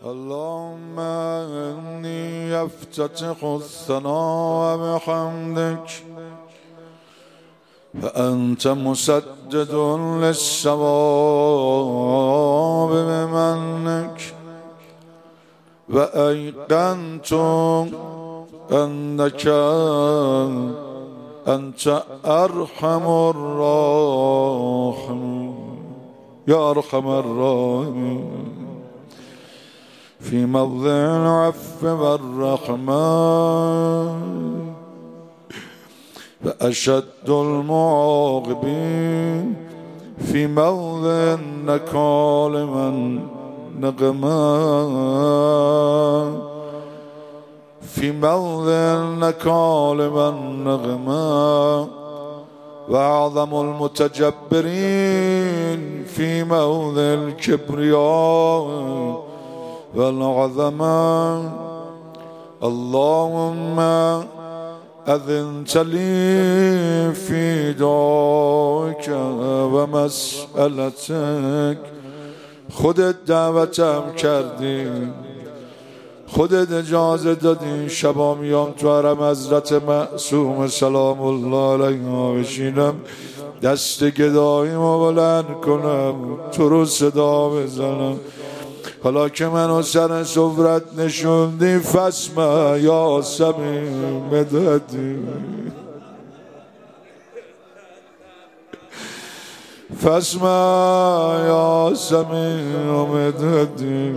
اللهم إني أفتتح الثناء بحمدك فأنت مسدد للصواب بمنك وأيقنت أنك أنت أرحم الراحمين يا أرحم الراحمين في موضع العفو والرحمة فأشد المعاقبين في موضع النكال والنقمة في موضع النكال والنقمة وأعظم المتجبرين في موضع الكبرياء والعظمة. اللهم أذنت لي في دعائك ومسألتك خودت دعوتم کردی، خودت اجازه دادی شبا میام تو حرم حضرت معصوم سلام الله علیه بشینم، دست گداییمو بلند کنم، تو رو صدا بزنم. حالا که منو سر صفرت نشوندی فسمع یا صمیم مددی، فسمع یا صمیم مددی.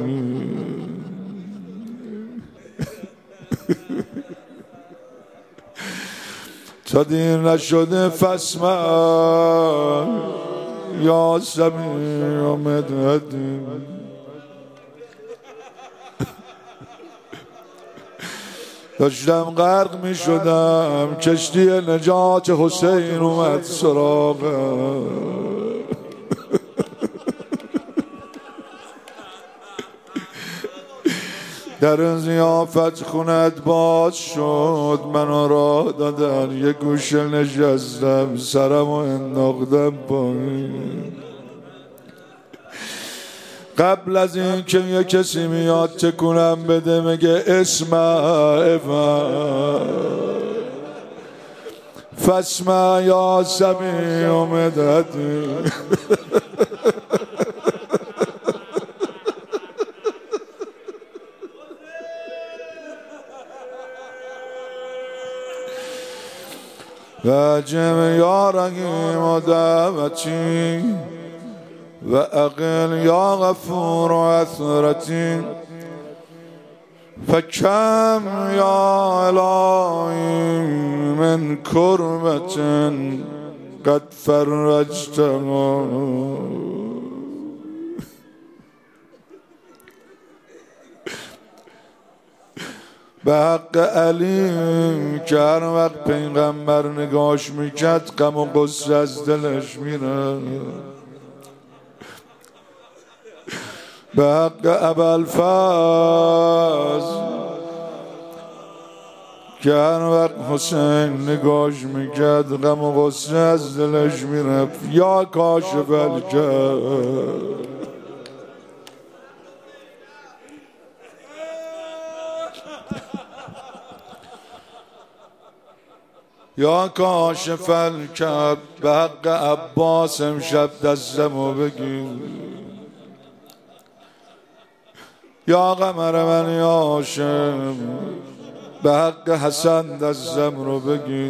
تا دیر نشده فسمع یا صمیم مددی. داشتم غرق می شدم، کشتی نجات حسین اومد سراغم. در ضیافت خونت باز شد، منو راه دادن یه گوشه نشستم، سرمو انداختم پایین. قبل از این که یه کسی میاد تکونم بده میگه اسمع فاسمع یا سمیع مددی. واجب یا رحیم دعوتی و اقل یا غفور عثرتی فکم یا الهی من کربت قد فرجتها. به حق علی که هر وقت پیغمبر نگاش میکرد غم و غصه از دلش میره. به حق ابوالفضل که هر وقت حسین نگاش میکرد غم و غصه از دلش میرفت. یا کاشف الکرب یا کاشف الکرب. به حق عباس امشب دستمو بگیر. یا قمر من یا هاشم به حق حسن دستم رو بگیر.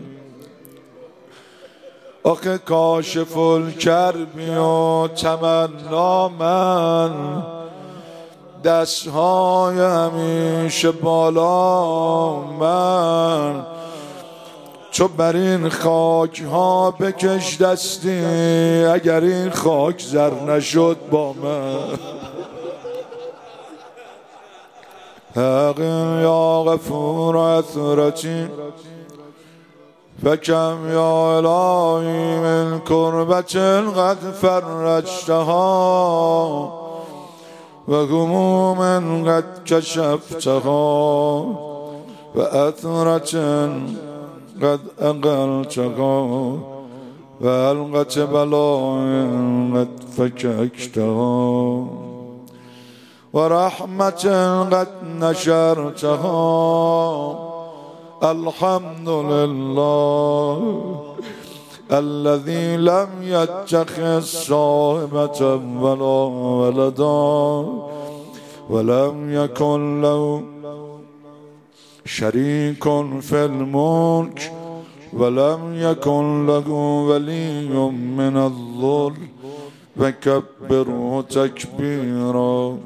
آخه کاشف الکربی و تمنا من، دستهای همیشه بالا من. چو بر این خاک ها بکش دستی، اگر این خاک زر نشد با من. حق یا غفور عثرتی فکم یا الهی من کربت قد فرجتها و هموم قد کشفتها و اثرت قد اقلتها و حلقة بلاء قد فككتها ورحمة قد نشرتها. الحمد لله الذي لم يتخذ صاحبة ولا ولدا ولم يكن له شريك في الملك ولم يكن له ولي من الذل وكبره تكبيرا.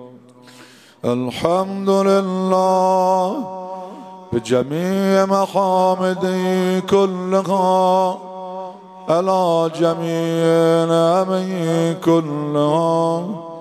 الحمد لله بجميع محامده كلها على جميع نعمه كلها.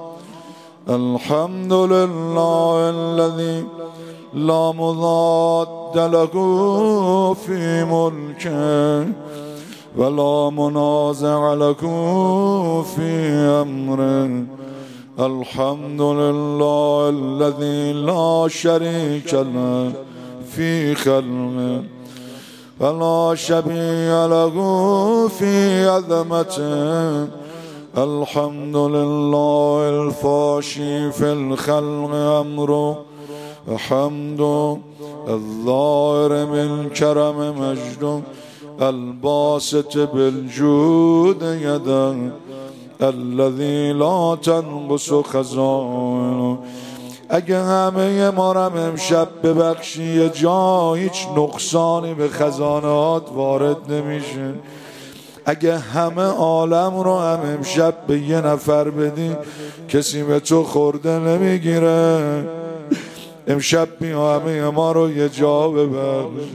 الحمد لله الذي لا مضاد له في ملكه ولا منازع له في أمره. الحمد لله الذي لا شريك له في خلقه ولا شبيه له في عظمته. الحمد لله الفاشي في الخلق أمره. الحمد الظاهر من كرم مجده الباسط بالجود يده الذي لا تنقص خزائنه. اگه همه ما را امشب ببخشی یه جا هیچ نقصانی به خزانات وارد نمیشه. اگه همه عالم رو هم امشب به یه نفر بدی کسی به تو خورده نمیگیره. امشب بیا همه ما رو یه جا ببخش.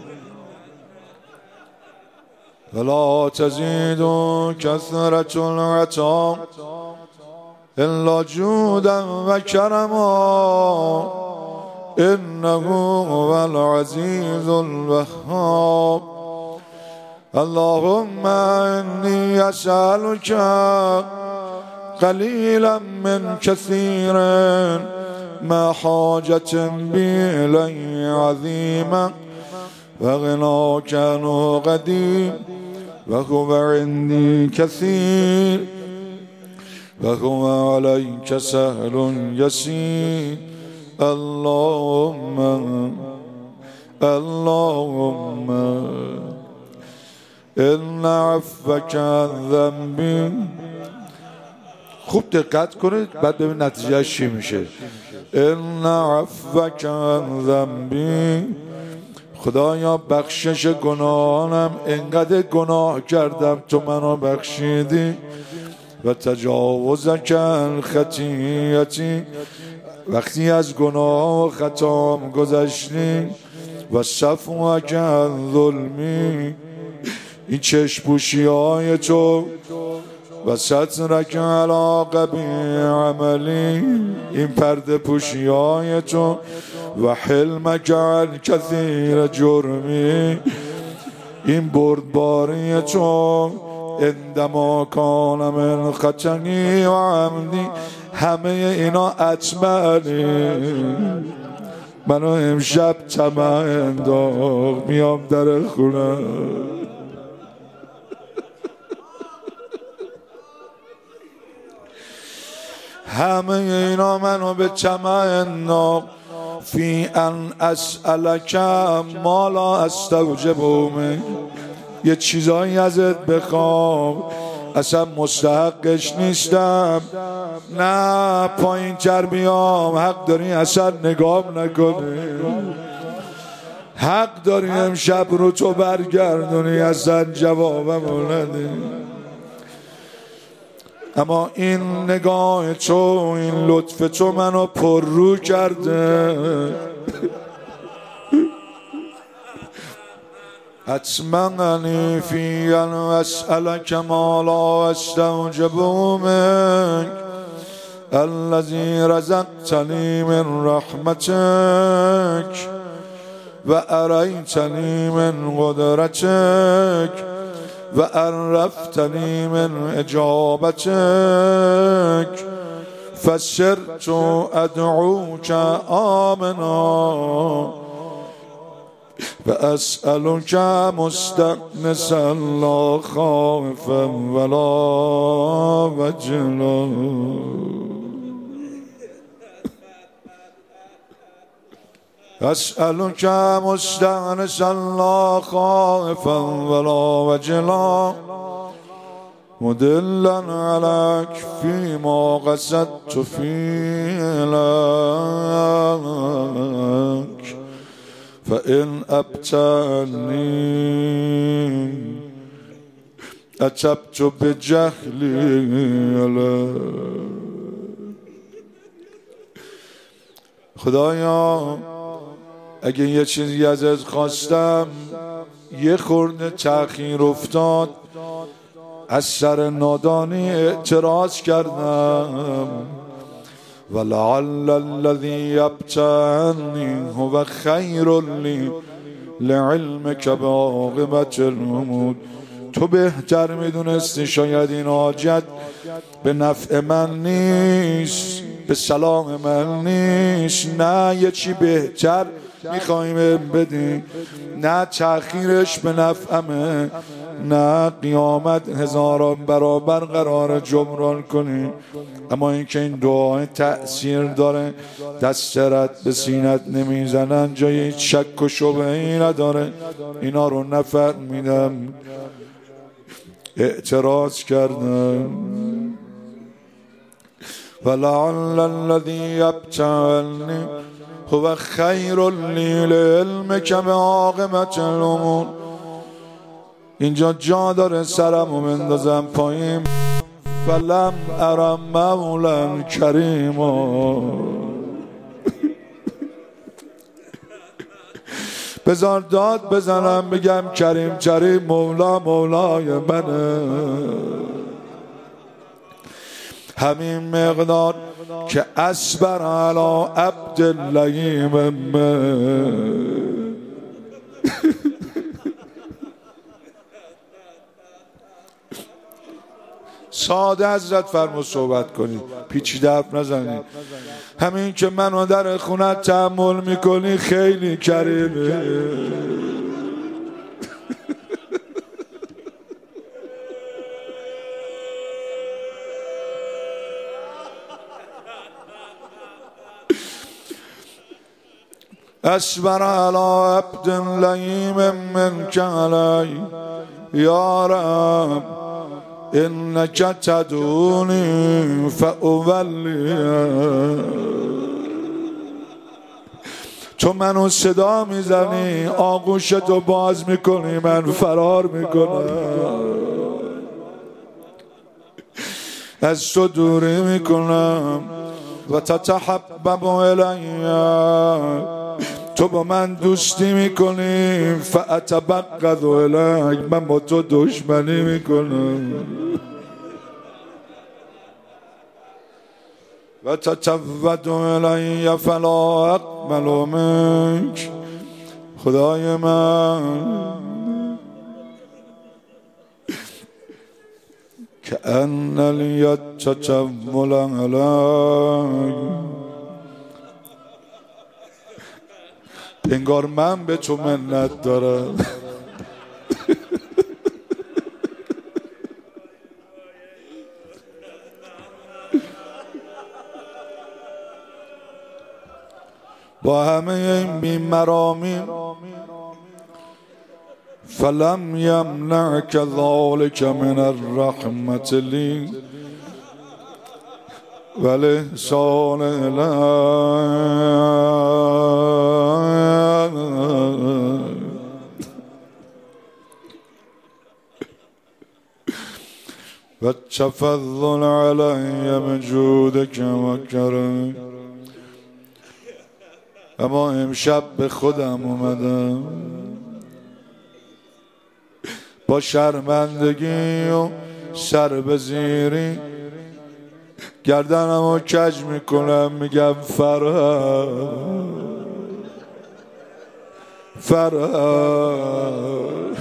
ولا تزيد كثرة العطاء إلا جودا وكرما إنه هو العزيز الوهاب. اللهم إني أسألك قليلا من كثير ما حاجة بي إليه عظيمة وغناك عنه قديم وهو عندي كثير وهو عليك سهل يسير. اللهم إن عفوك عن ذنبي. خوب دقت کنید بعد ببین نتیجه چی میشه. إن عفوك عن ذنبي. خدایا بخشش گناهانم، انقدر گناه کردم تو منو بخشیدی. و تجاوزک عن خطیئتی. وقتی از گناه و خطام گذشتی. و صفوک عن ظلمی. این چشم‌پوشی های تو و سترک علی قبیح عملی. این پرده پوشی های تو و حلمک عن کثیر جرمی. این بردباری تو عندما کان من خطنی و عمدی. همه اینا اطمعنی منو امشب طمع انداخت. میام در خونه همه اینا منو به طمع انداخت. فی ان اسألک ما لا استوجبه منک. یه چیزایی ازت بخوام اصلا مستحقش نیستم. نه پایین تر بیام حق داری اصلا نگام نکنی. حق داری امشب رو تو برگردونی اصلا جوابم ندی. اما این نگاه تو این لطف تو منو پر رو کرده. اطمعنی فی ان اسألک ما لا استوجبه منک الذی رزقتنی من رحمتک و اریتنی من قدرتک و عرفتنی من اجابتک فسرت ادعوک آمنا و اسألک مستأنسا لا خائفا ولا وجلا. أسألك مستأنسا لا خائفا ولا وجلا مدلا عليك فيما قصدت فيه لك فإن أبتلني أتبت بجهلي لك. خدایا اگه یه چیزی ازت خواستم یه خورده تأخیر افتاد، از سر نادانی اعتراض کردم. ولعل الذی یبتلنی هو خیر لی لعلمک بعاقبة الامور. تو بهتر میدونستی شاید این حاجت به نفع من نیست، به سلام من نیست. نه یه چی بهتر میخواییم بدی، نه تأخیرش به نفعمه، نه قیامت هزاران برابر قرار جبران کنی. اما اینکه این دعای تأثیر داره، دست رد به سینت نمیزنن، جای شک و شبهه‌ای نداره، اینا رو نفهمیدم، اعتراض کردم. ولعل الذی یبتلنی هو خیر لی لعلمک بعاقبة الامور. اینجا جا داره سرمو بندازم پایین. فلم ارم مولا کریما. بذار داد بزنم بگم کریم کریم مولا مولای منه. همین مقدار که اصبر علی عبد اللئیم من. ساده حضرت فرمود صحبت کنید، پیچیده حرف نزنید. همین که منو در خونت تحمل میکنی خیلی کریمه. اصبر علی عبد لئیم منک علی یا رب انک تدعونی فاولی. تو منو صدا میزنی، آغوشتو باز میکنی، من فرار میکنم، از تو دوری میکنم. و تتحبب الی، تو با من دوستی میکنی، فاتبغض الیک، من با تو دشمنی میکنم. و تتود الی فلا اقبل منک. خدای من کأن الید تتول علی، انگار من به تو منت دارم. با همه این بیمرامی فلم یمنعک ذلک من الرحمة لی والاحسان الی. و التفضل علی بجودک و کرمک. اما امشب به خودم اومدم، با شرمندگی و سر به زیری گردنمو کج میکنم، میگم فرار فرار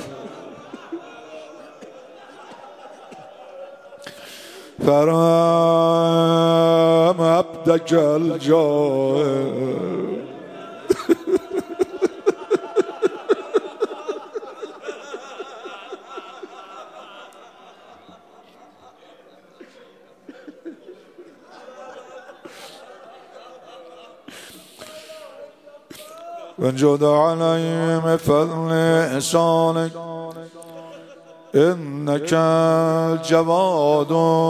فرام عبدک الجاهر. وانجد عليهم فضل إحسانك إنك الجواد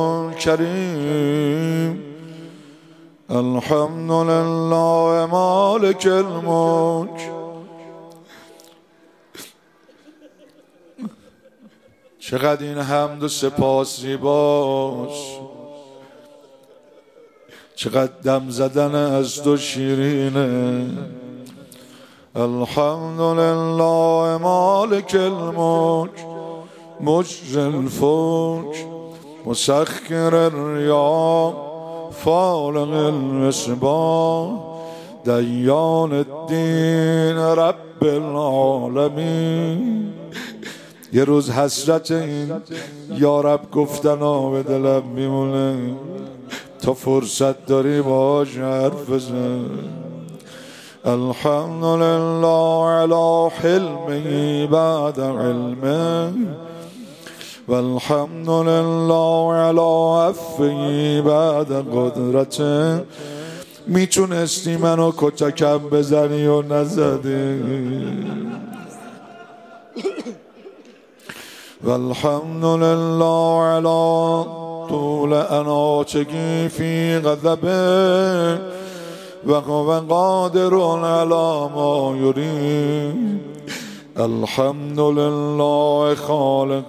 الكريم. الحمد لله مالك الملك. چقدر این حمد و سپاس زیباست، چقدر دم زدن از تو شیرینه. الحمد لله مالک الملک مجر الفلک مسخر الریاح فالق المصباح دیان الدین رب العالمین. یه روز حسرت این یا رب گفتن به دلم میمونه، تا فرصت داری باش حرف بزن. الحمد لله على حلمه بعد علمه والحمد لله على عفوه بعد قدرته. میتونستی منو کتکم بزنی و نزدی. والحمد لله على طول اناتگی فی غضبه وهو قادر على ما يريد. الحمد لله خالق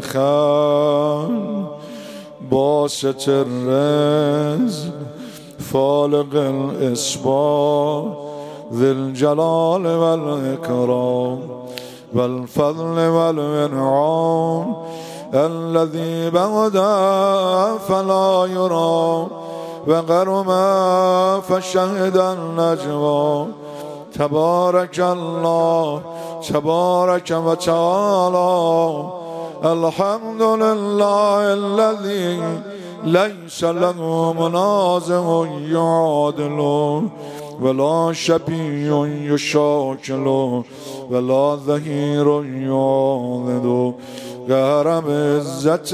الخلق باسط الرزق فالق الإصباح ذي الجلال والإكرام والفضل والإنعام الذي بعد فلا يرى وقرب فشهد النجوى. تبارك الله تبارك وتعالى. الحمد لله الذي ليس له منازع يعادل ولا شبيه يشاكل ولا ظهير يعاضد قهر بعزة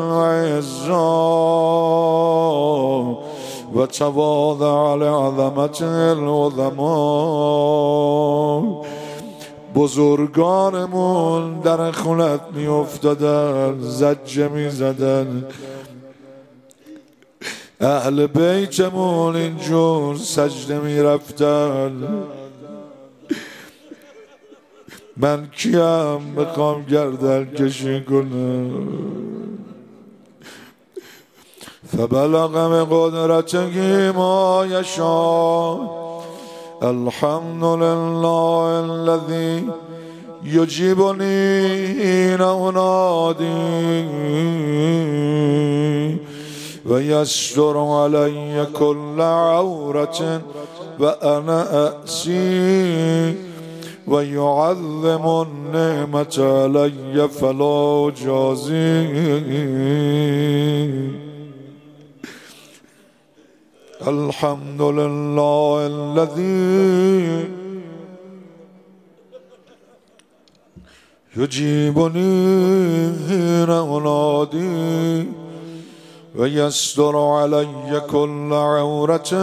العزة وتواضع لعظمة العظماء. بزرگانمون در خونت می افتادن، زجه می زدن. اهل بیتمون اینجور سجده می رفتن. من کیم بخوام گردن کشی کنم؟ فبلغ بقدرته ما يشاء. الحمد لله الذي يجيبني حين أنادي ويستر علي كل عورة وأنا أأسي ويعظم النعمة علي فلا أجازي. الحمد لله الذي يجيبني حين أنادي ويستر علي كل عورة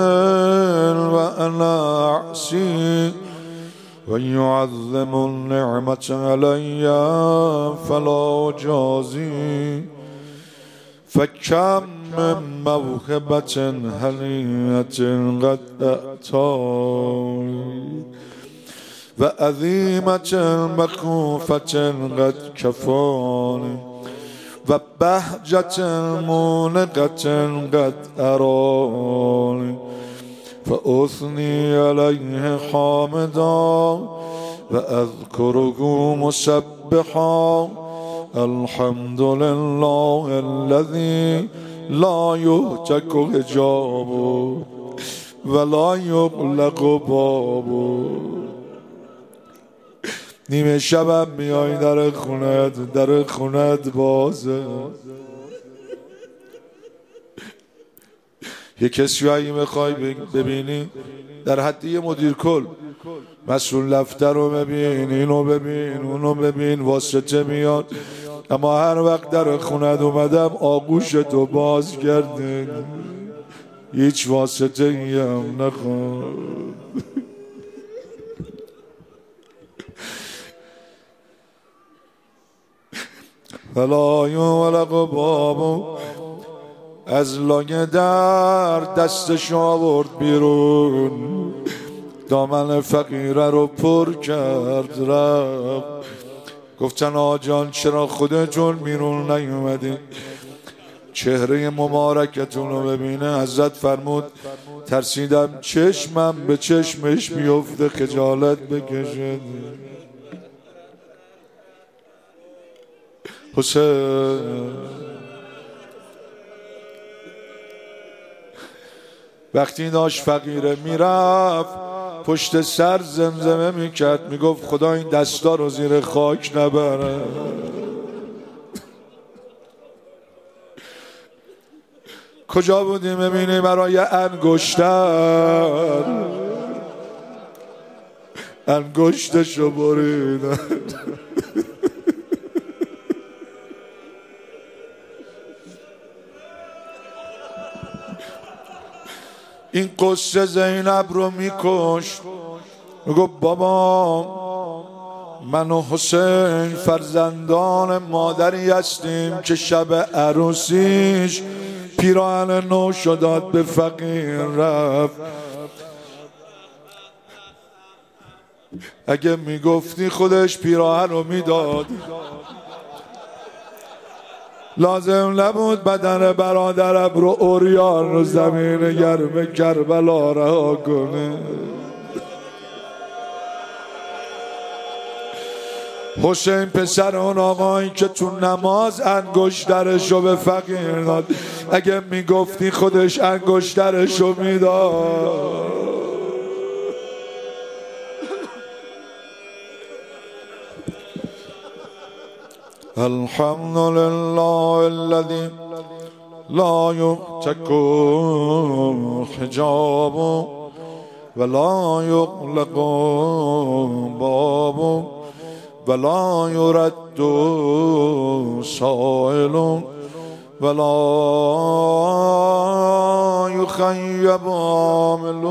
وأنا أعصي ويعظم النعمة علي فلا أجازي. فكم من موهبة هنيئة قد أتاني وعظيمة مخوفة قد كفاني وبهجة مونقة قد أراني. فأثني عليه حامدا وأذكره مسبحا. الحمد لله الذي لا يهتك حجابه ولا يغلق بابه. نیمه شبم میای در خونت بازه. یه کسی اگه میخوای ببینی در حد یه مدیر کل مسئول دفتر رو ببین، اینو ببین، اونو ببین، واسطه میاد. اما هر وقت در خونت اومدم آغوش تو باز کردن، هیچ واسطه ای هم نخواد. ولا یولق بابو از لای در دستش آورد بیرون، دامن فقیره رو پر کرد رفت. گفتن آجان چرا خودتون بیرون نیومدی چهره مبارکتون رو ببینه؟ حضرت فرمود ترسیدم چشمم به چشمش بیفته خجالت بکشه. حسین وقتی داشت فقیره میرفت پشت سر زمزمه میکرد، میگفت خدا این دستا رو زیر خاک نبره. کجا بودی میبینی برای انگشتشو بریدن. این قصه زینب رو میکشت. میگفت بابا من و حسین فرزندان مادری هستیم که شب عروسیش پیراهن نو شداد به فقیر رفت. اگه میگفتی خودش پیراهن رو میداد، لازم نبود بدن برادرم رو اوریان رو زمین گرم کربلا رها کنه. حسین پسر اون آقایی که تو نماز انگشترشو به فقیر داد، اگه میگفتی خودش انگشترشو میداد. الحمد لله الذي لا يهتك حجاب ولا يغلق باب ولا يرد سائل ولا يخيب عامل.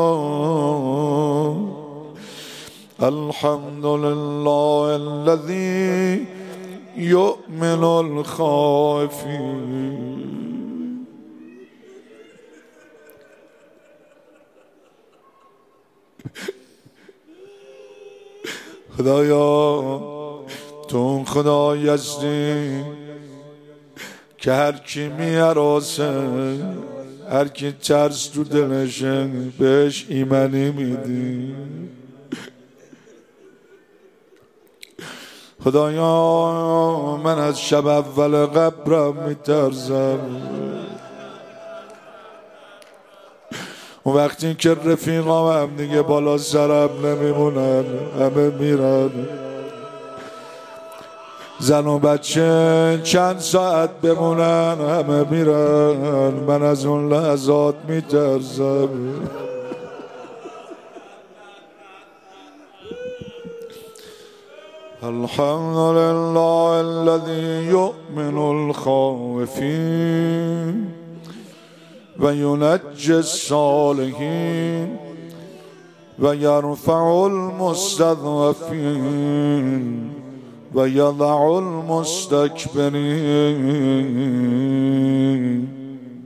الحمد لله الذي يؤمن الخائفين. خدایا تو خدایی هستی که هر کی میاراسه، هر کی ترس تو دلشه بهش ایمنی میدی. خدایا من از شب اول قبرم میترسم. اون وقتی که رفیقام هم دیگه بالا سرم نمیمونن، همه میرن، زن و بچه چند ساعت بمونن همه میرن، من از اون لحظات میترسم. الحمد لله الذي يؤمن الخائفين وينجي الصالحين ويرفع المستضعفين ويضع المستكبرين.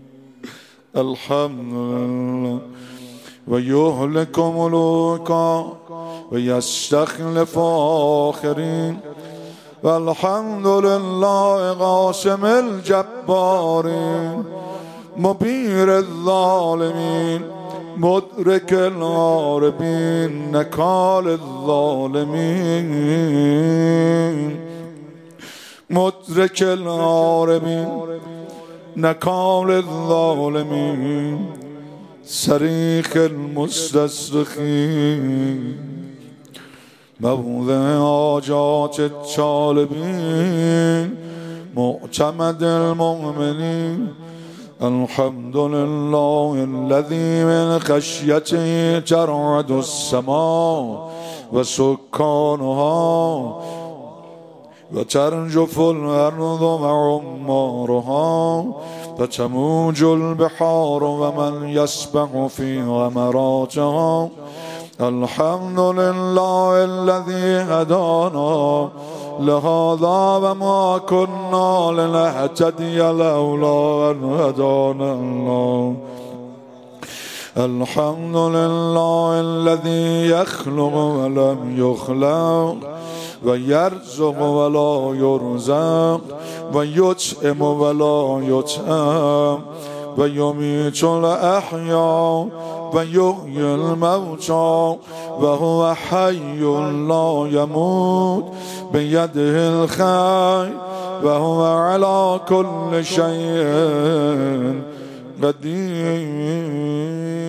الحمد لله. ويهلك ملوكا ويستخلف آخرين. والحمد لله قاسم الجبارين مبير الظالمين مدرك الغاربين نكال الظالمين. مدرك الغاربين نكال الظالمين صريخ المستصرخين موضع حاجات الطالبين معتمد المؤمنين. الحمد لله الذي من خشيته ترعد السماء وسكانها وترجف الأرض وعمارها وتموج البحار ومن يسبح في غمراتها. الحمد لله الذي هدانا لهذا وما كنا لنهتدي لولا أن هدانا الله الحمد لله الذي يخلق ولم يخلق ويرزق ولا يرزق ويطعم ولا يطعم ويميت الأحياء ويحيي الموتى وهو حي لا يموت بيده الخير وهو على كل شيء قدير